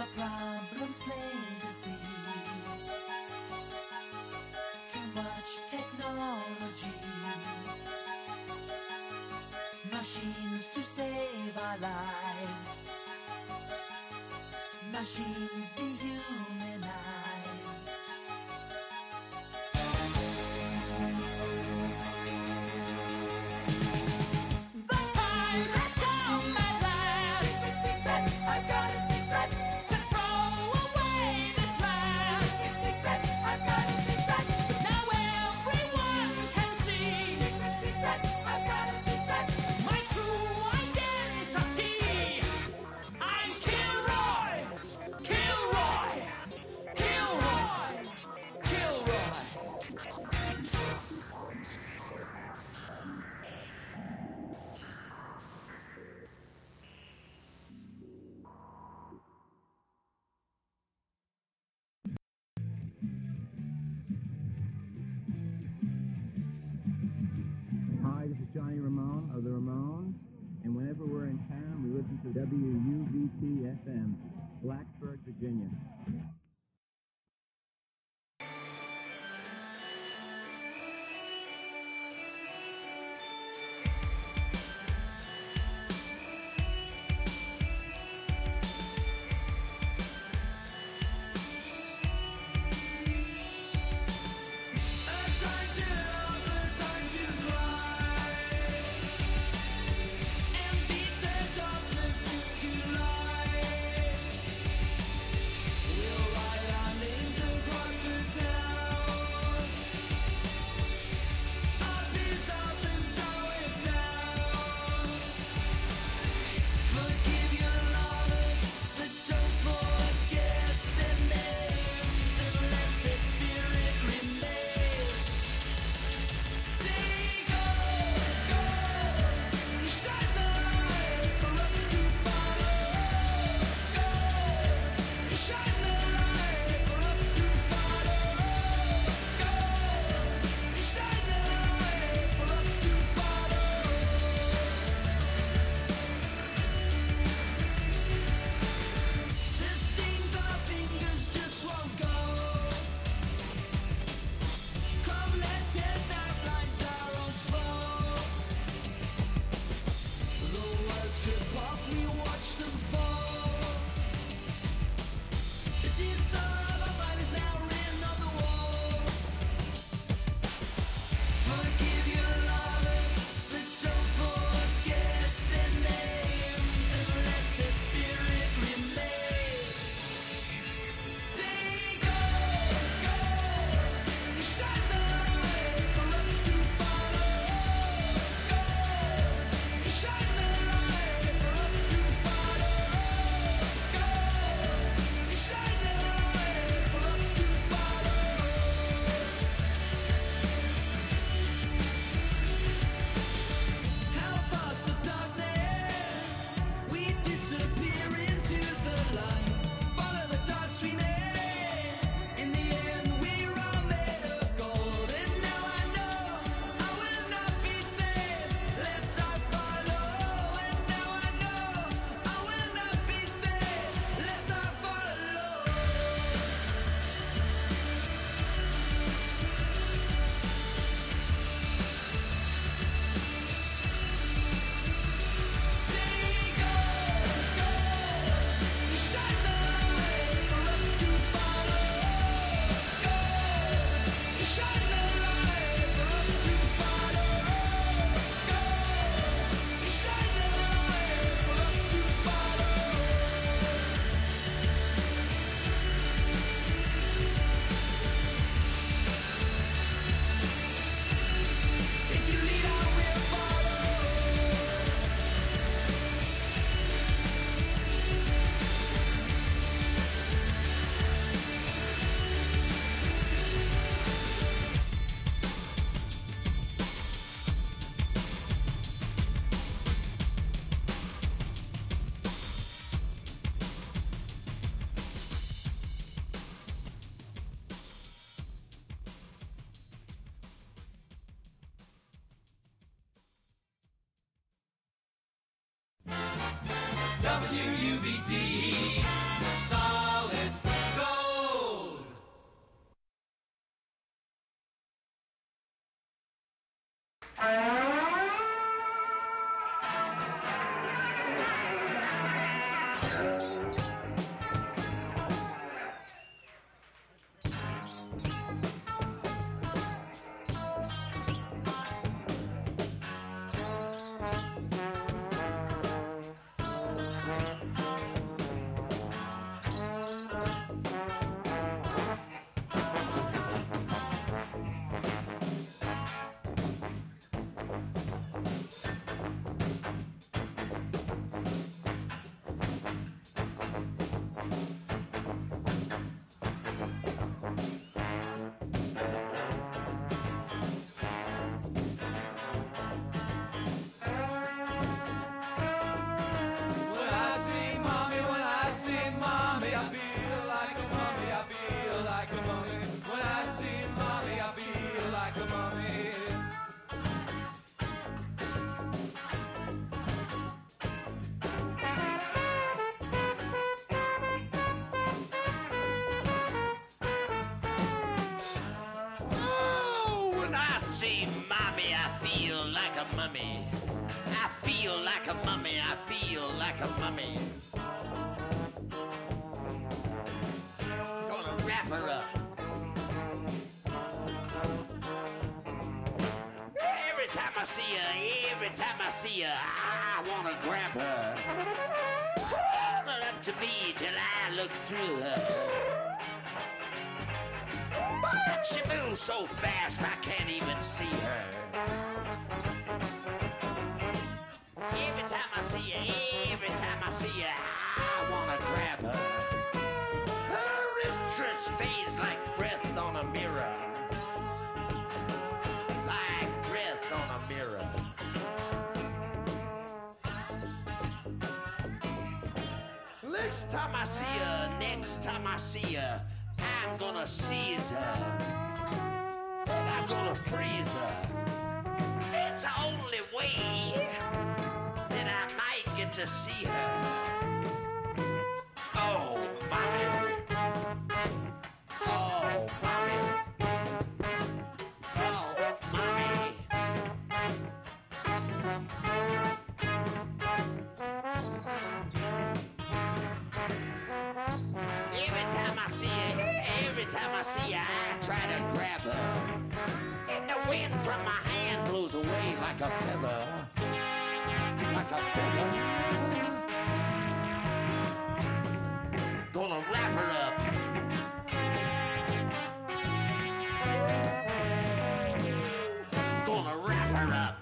Problems plain to see. Too much technology. Machines to save our lives. Machines dehumanize. The time has come at last. Secret, secret, I've got a secret. To throw away this last. Secret, secret, I've got a secret. Now everyone can see. Secret, secret, I've got a secret. My true identity. I'm Kilroy. Kilroy. Kilroy. Kilroy. Hi, this is Johnny Ramone of the Ramones, and whenever we're in town, we listen to WUVT-FM, Blacksburg, Virginia. WUBT. Oh, when I see mommy, I feel like a mummy. I feel like a mummy, I feel like a mummy. Gonna wrap her up. Every time I see her, every time I see her, I wanna grab her. Hold her up to me till I look through her. But she moves so fast I can't even see her. Every time I see her, every time I see her, I wanna grab her. Her interest fades like breath on a mirror. Like breath on a mirror. Next time I see her, next time I see her, I'm gonna seize her. And I'm gonna freeze her. It's the only way that I might get to see her. Oh, mommy. Oh, mommy. Oh, mommy. Every time I see her, every time I see her, I try to grab her. And the wind from my hand blows away like a feather. Like a feather. Gonna wrap her up. Gonna wrap her up.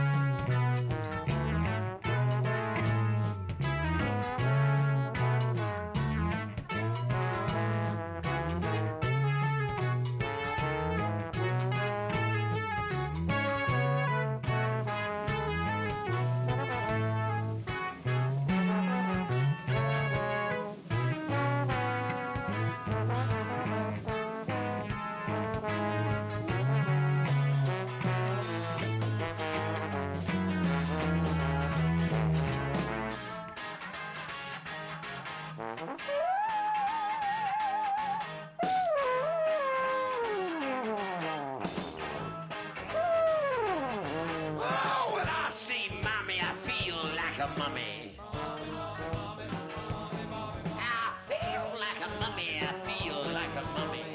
Oh, when I see mommy, I feel like a mummy. I feel like a mummy, I feel like a mummy.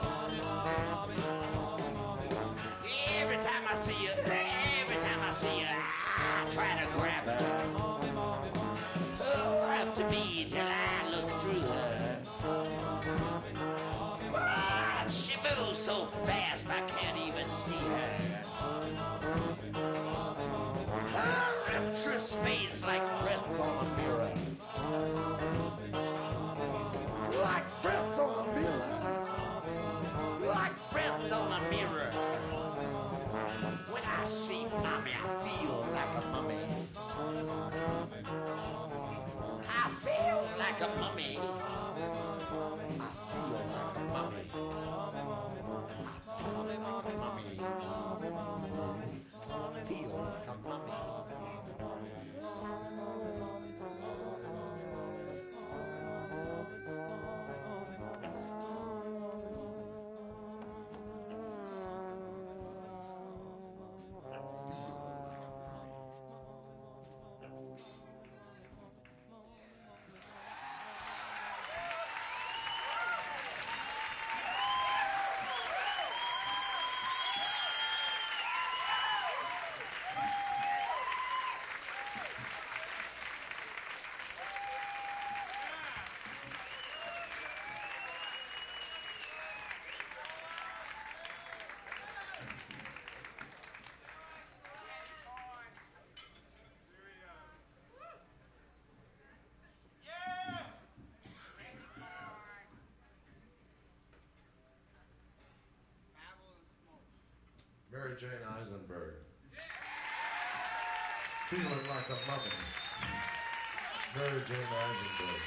Every time I see her, every time I see her, I try to grab her. Pull her up to me till I look through her. But she moves so fast I can't even see her. Her interest fades like breath on a mirror. Like breath on a mirror. Like breath on a mirror. When I see mommy, I feel like a mummy. I feel like a mummy. I feel like a mummy. I feel like a mummy. Feel like a mummy. Jane Eisenberg. Feeling like a mummy. Mary Jane Eisenberg.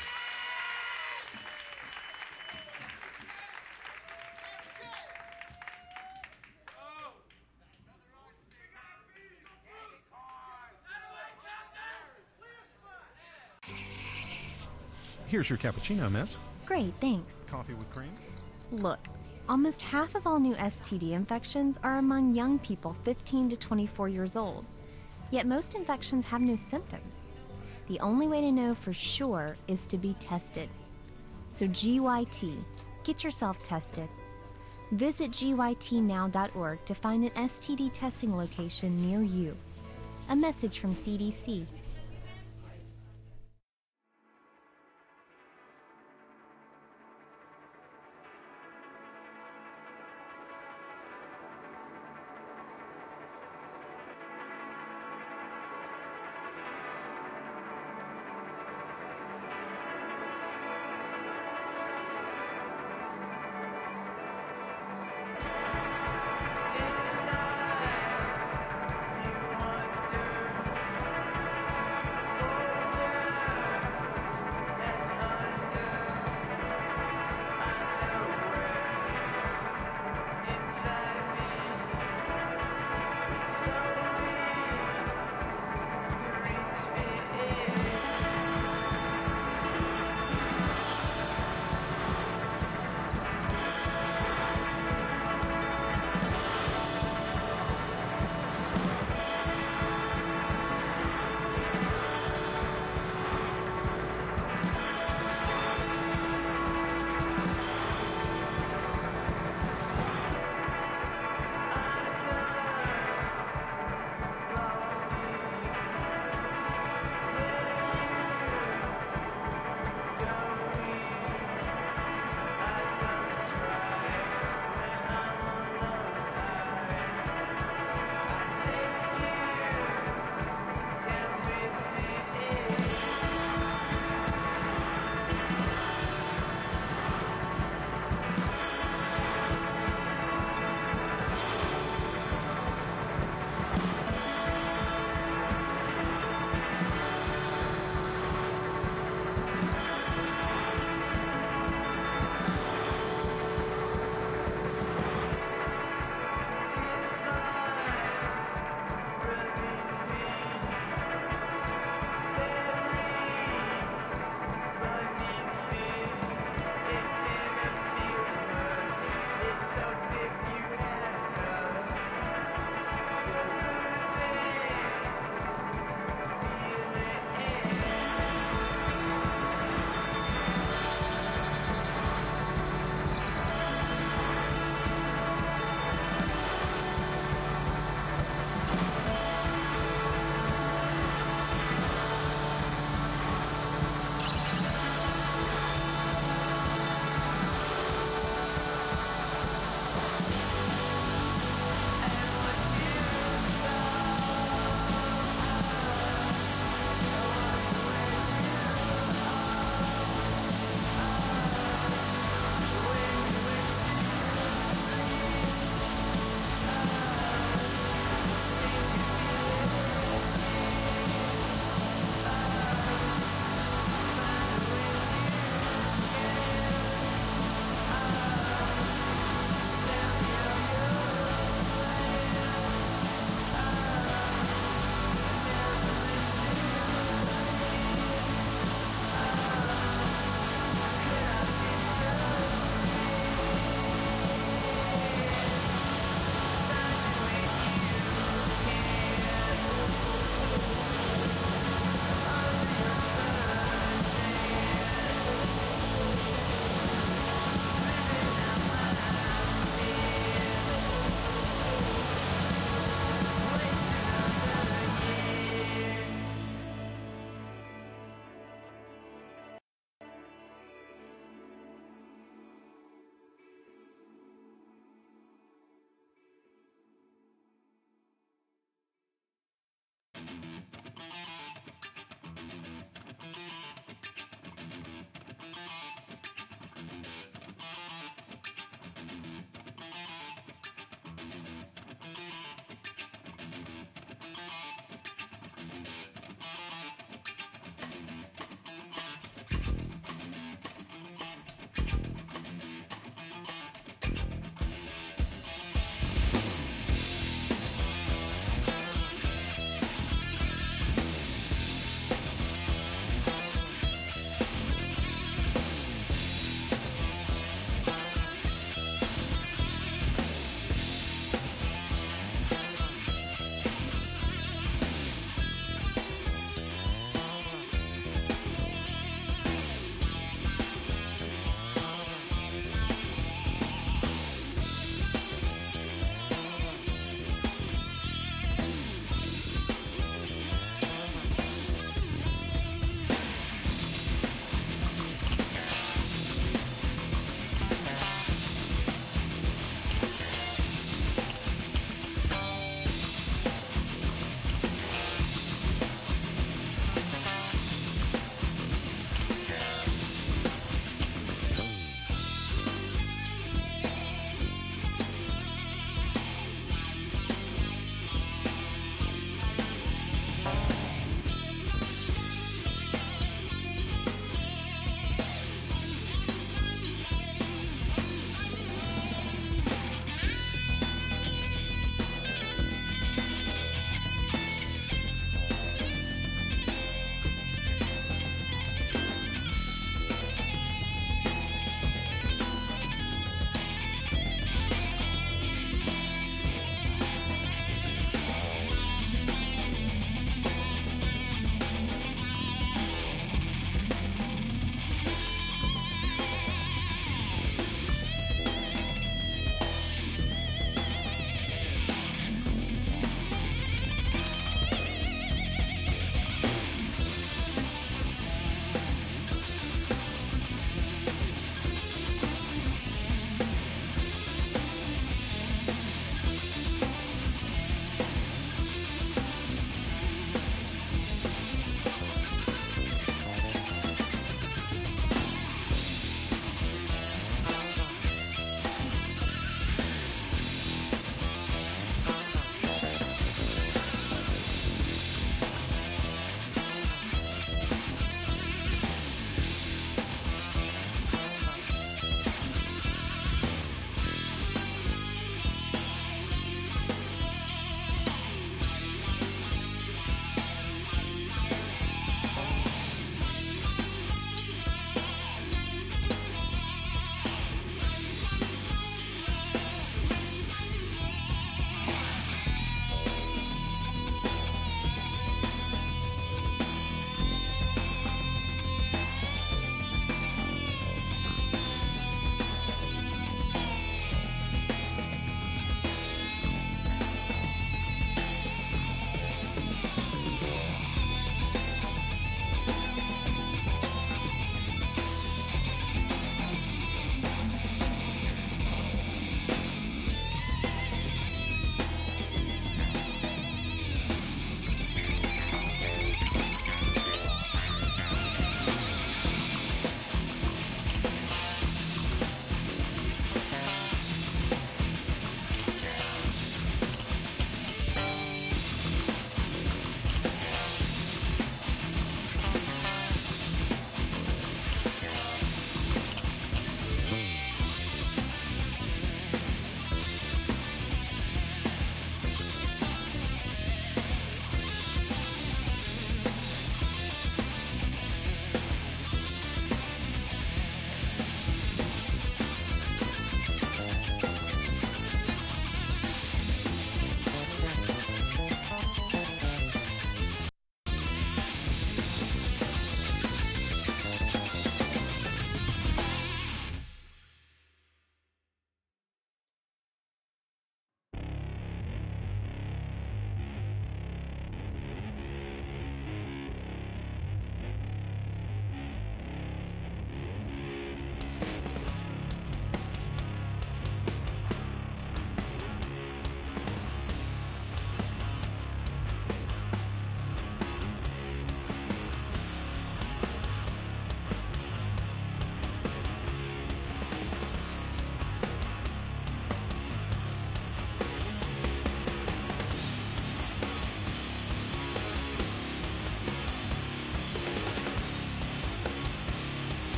Here's your cappuccino, miss. Great, thanks. Coffee with cream? Look, almost half of all new STD infections are among young people 15 to 24 years old. Yet most infections have no symptoms. The only way to know for sure is to be tested. So GYT, get yourself tested. Visit gytnow.org to find an STD testing location near you. A message from CDC.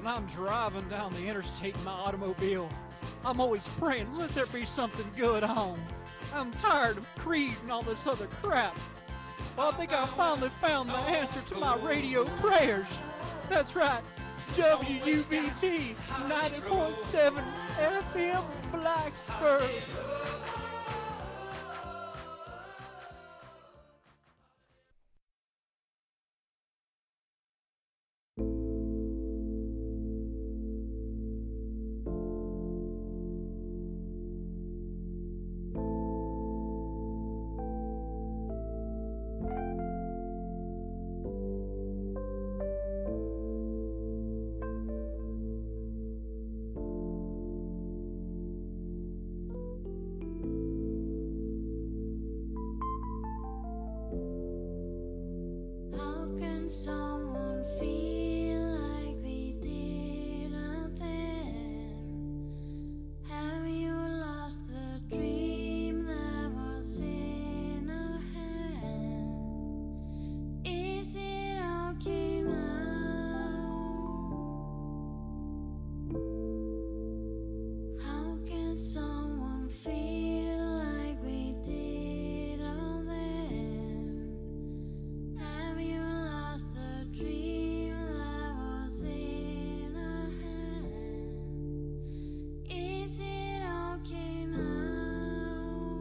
when I'm driving down the interstate in my automobile, I'm always praying, let there be something good on. I'm tired of Creed and all this other crap. Well, I think I finally found the answer to my radio prayers. That's right, WUBT 90.7 FM Blacksburg. Someone feel like we did out there? Have you lost the dream that was in our hands? Is it okay now? How can someone feel like we did out there? Have you lost the dream that was in our hands? Is it okay now?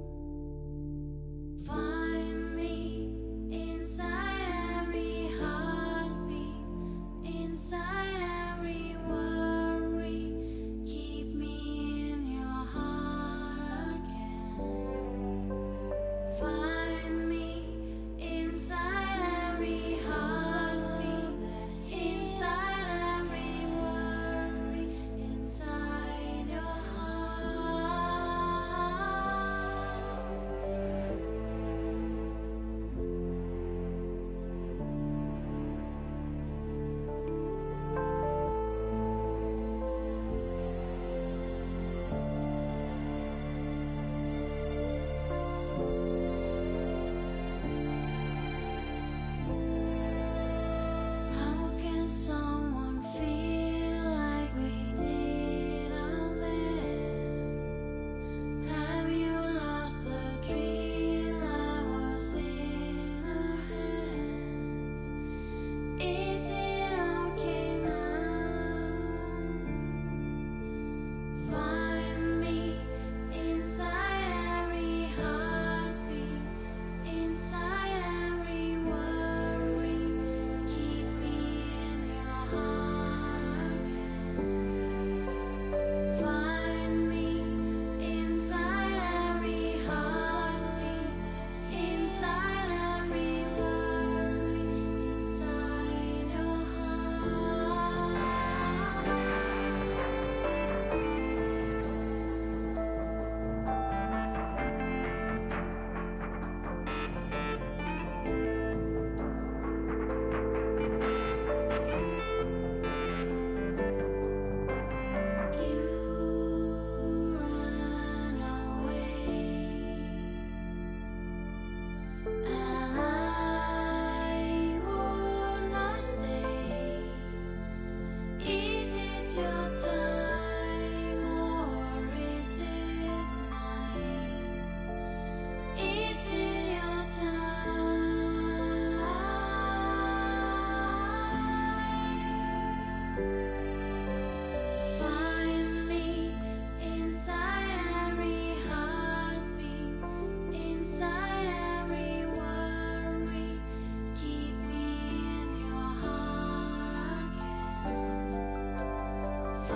Find me inside every heartbeat, inside every worry. Keep me in your heart again. Find me inside every heartbeat, inside every worry, inside your heart. How can someone feel like we did out there? Have you lost the dream that was in our hands? Is it okay now? Find me inside every heartbeat, inside every worry. Keep me in your heart again. Find me inside every heartbeat, inside every worry, inside your heart. You ran away, and I would not stay. Is it your time or is it mine? Is it your time? Find me inside every heartbeat, inside every worry. Keep me in your heart again.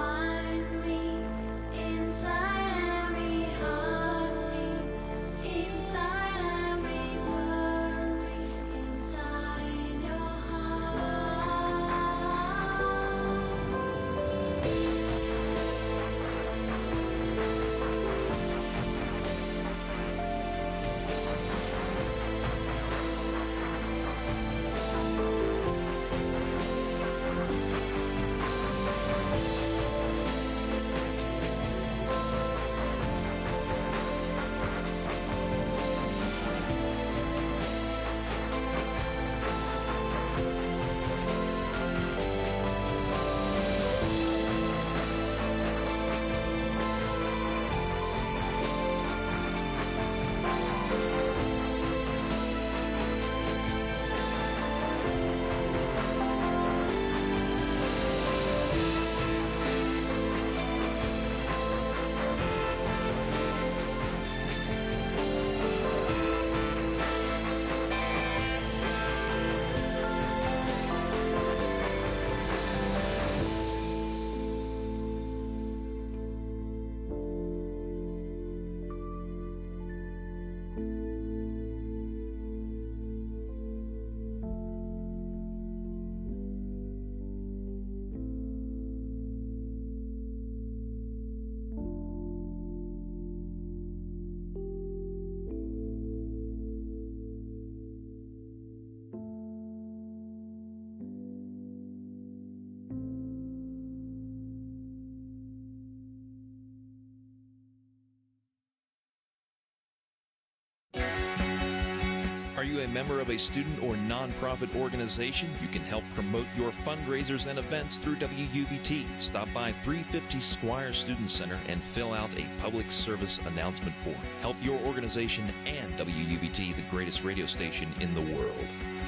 Are you a member of a student or nonprofit organization? You can help promote your fundraisers and events through WUVT. Stop by 350 Squire Student Center and fill out a public service announcement form. Help your organization and WUVT, the greatest radio station in the world.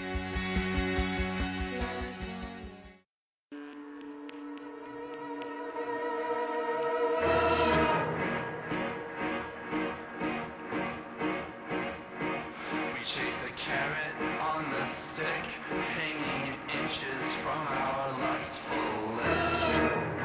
Chase the carrot on the stick, hanging inches from our lustful lips.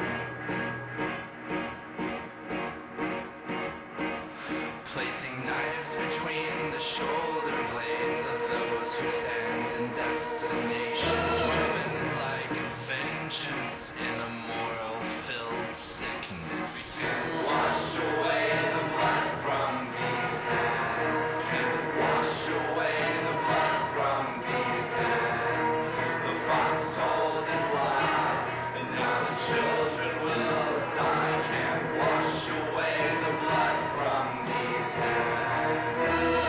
Placing knives between the shoulder blades of those who stand in destinations. Women like vengeance in a moral-filled sickness. We can wash away the blood from these hands. Can wash away the blood from these hands. The fox told his lie, and now the children will die. Can't wash away the blood from these hands.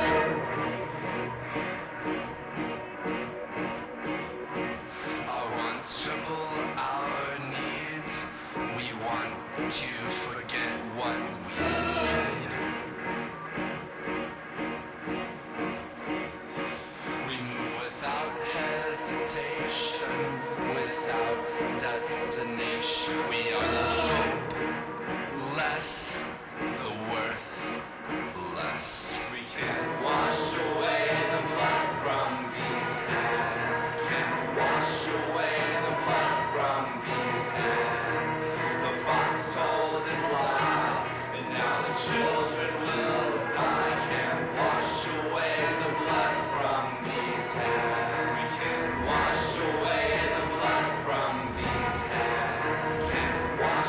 Our wants triple our needs. We want to forget what we need. We move without hesitation, without destination. We are the hope less, the worth less. We can't wash away the blood from these hands. Can't wash away the blood from these hands. The fox told his lie, and now the children will die. Can't wash away the blood from these hands. We can't wash away the blood from these hands. Can't wash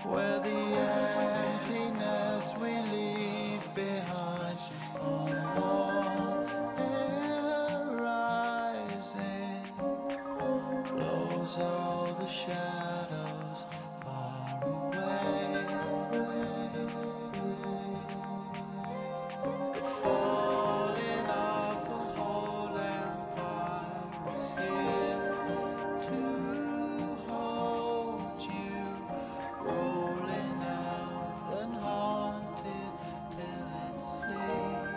where the emptiness we leave behind on air rising blows all the shadows far away. The falling of the whole empire is here to hold you, rolling out and haunted till it sleeps.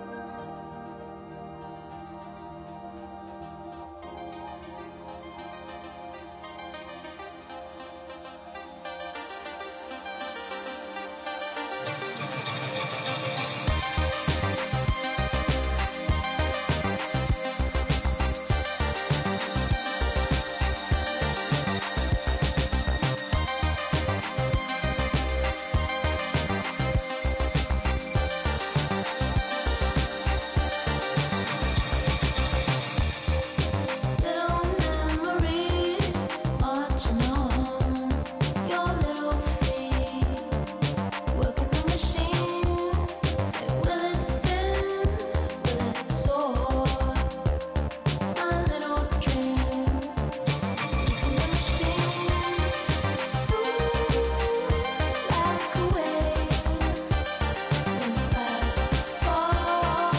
Little memories marching on your little feet, working the machine. Say, will it spin? Will it soar? My little dream, working the machine. Soon, like a wave, it passes far.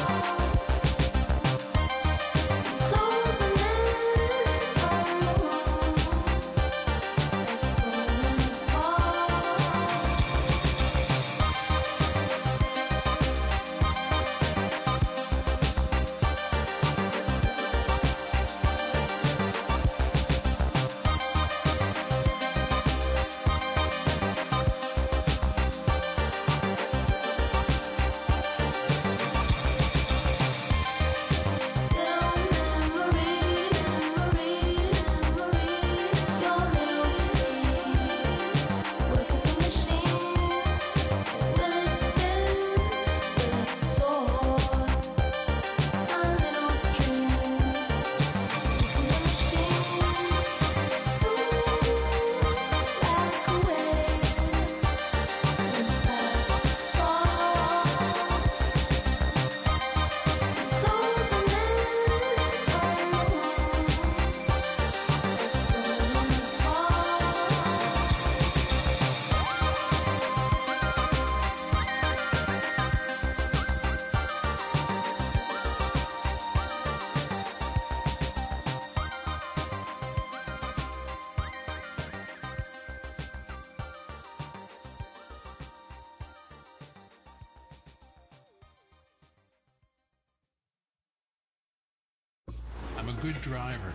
Closing in on the road, going apart. Little memories, your little feet, working the machine. Say, will it spin? Will it soar? My little dream, working the machine. Soon, like a wave, it passes far. Closing in on the road, going apart. I'm a good driver.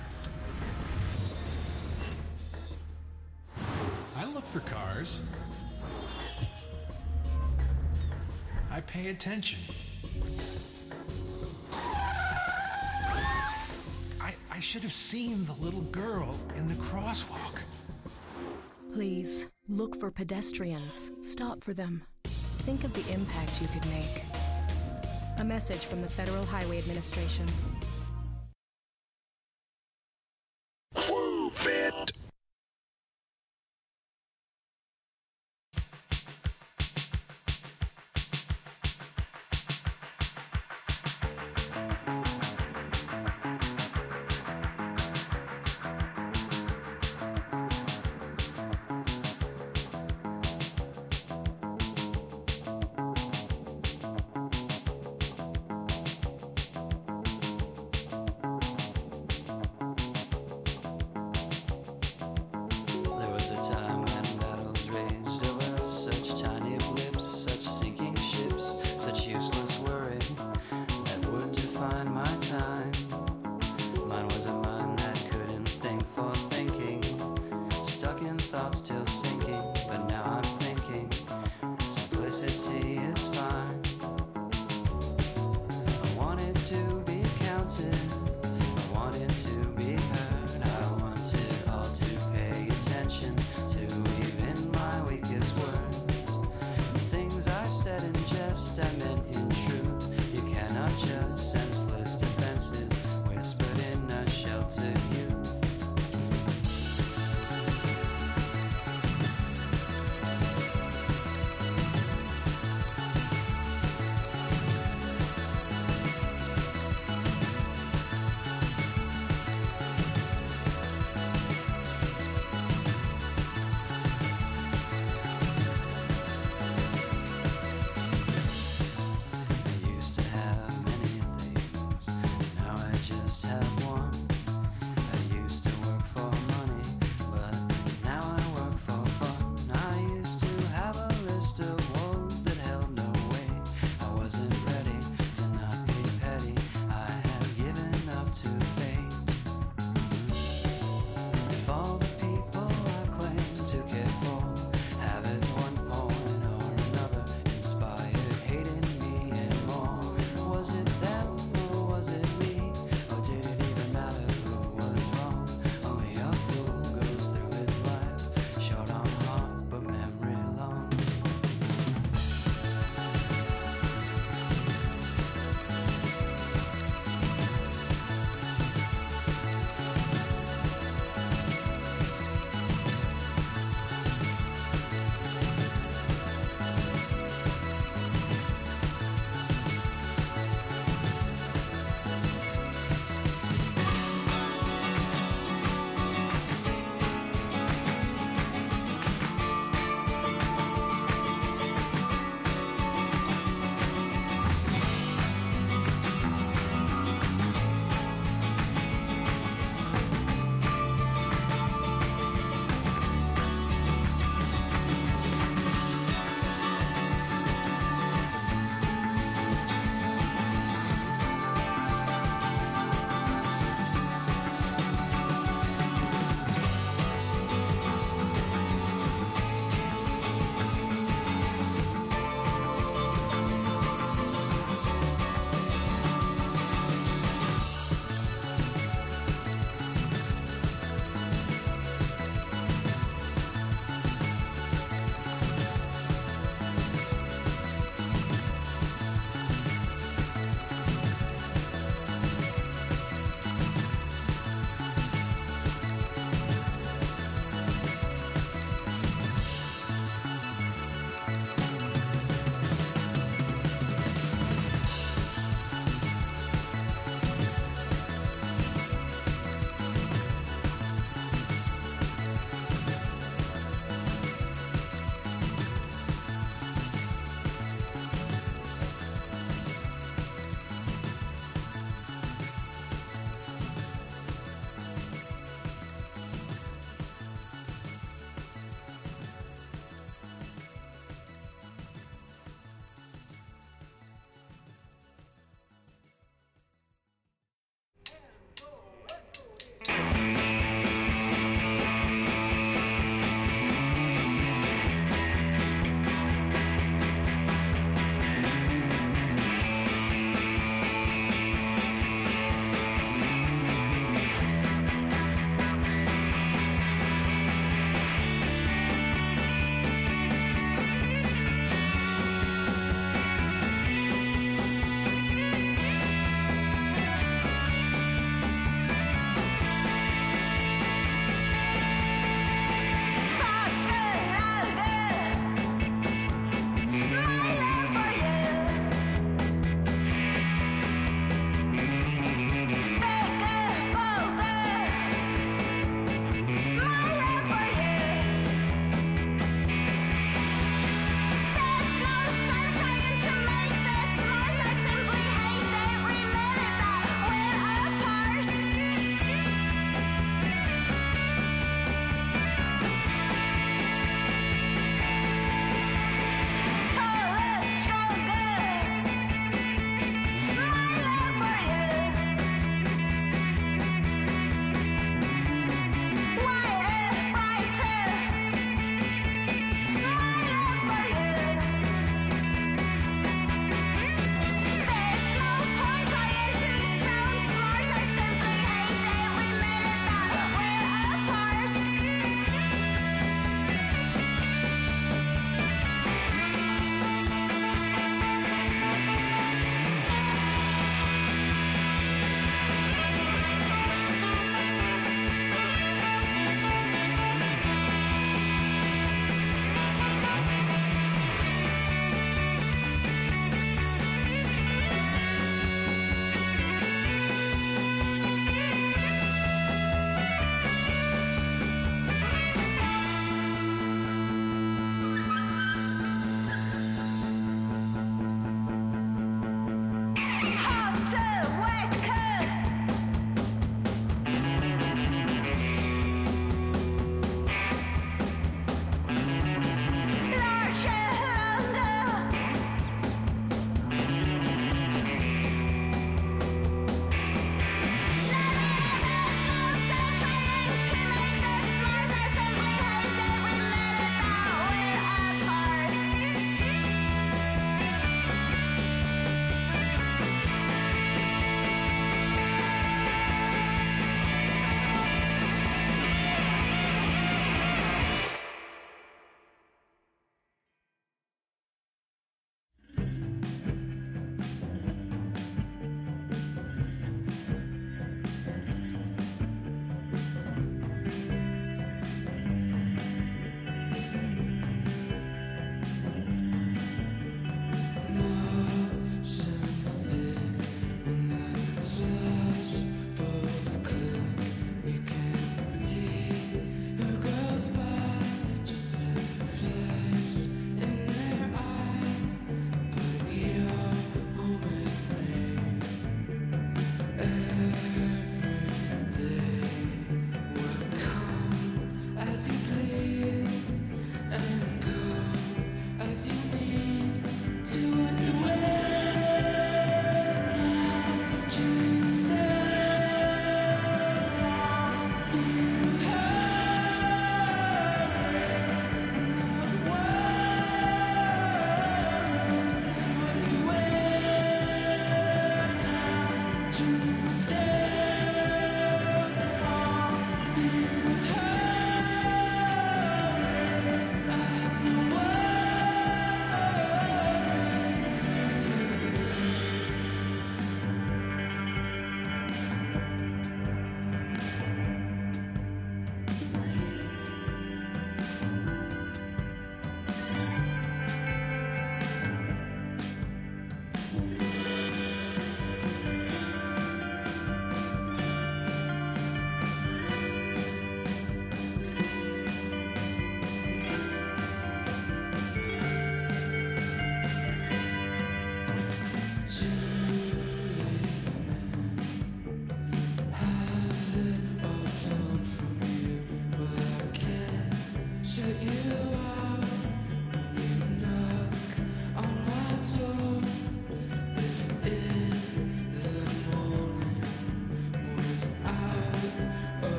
I look for cars. I pay attention. I should have seen the little girl in the crosswalk. Please, look for pedestrians. Stop for them. Think of the impact you could make. A message from the Federal Highway Administration.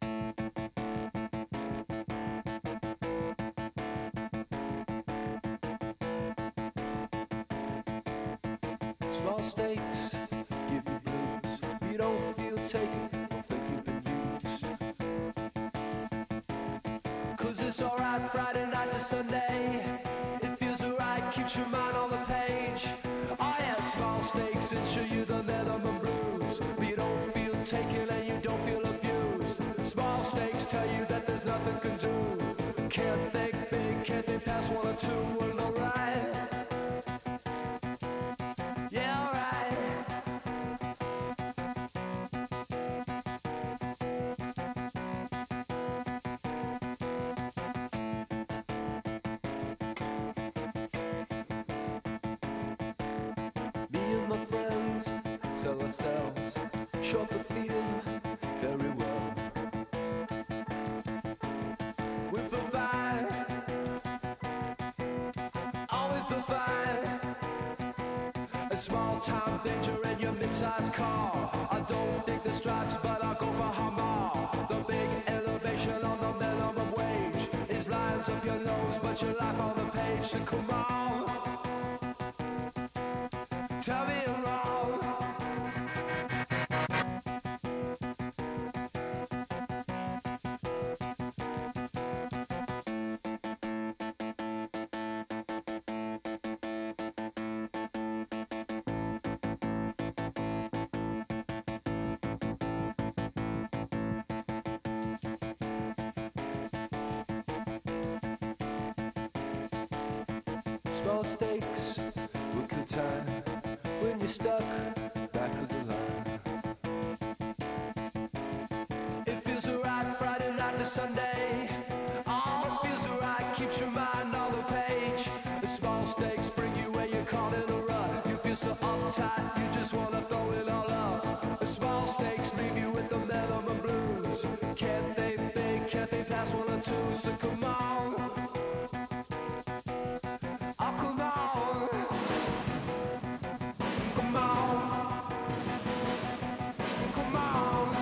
Small stakes give you blues. If you don't feel taken, don't think you've been used. Cause it's alright Friday night to Sunday. It feels alright, keeps your mind on the page. Oh yeah, small stakes ensure you the minimum blues. But you don't feel taken and you don't feel abused. Small stakes tell you that there's nothing can do. Can't think big, can't think past one or two. Well, alright. Yeah, alright. Me and my friends sell ourselves short the field very well. With the vine, always the vine. A small town danger in your mid-sized car. I don't dig the stripes, but I'll go for Hamar. The big elevation on the minimum wage is lines up your nose, but your life on the page. So come on, tell me I'm wrong. Small stakes, look at the time when you're stuck back of the line. It feels alright Friday night to Sunday. Oh, it feels alright, keeps your mind on the page. The small stakes bring you where you're caught in a rut. You feel so uptight, you just wanna throw it all up. The small stakes leave you with the minimum blues. Can't think big, can't think past one or two. So come on. Oh, come on. Come on. Come on.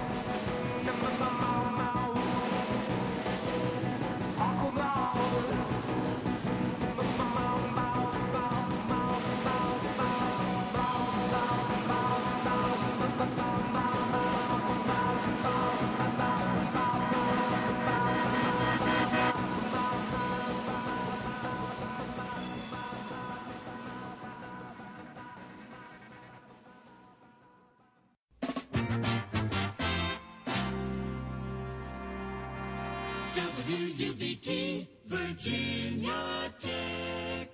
Oh, come on. WUVT Virginia Tech.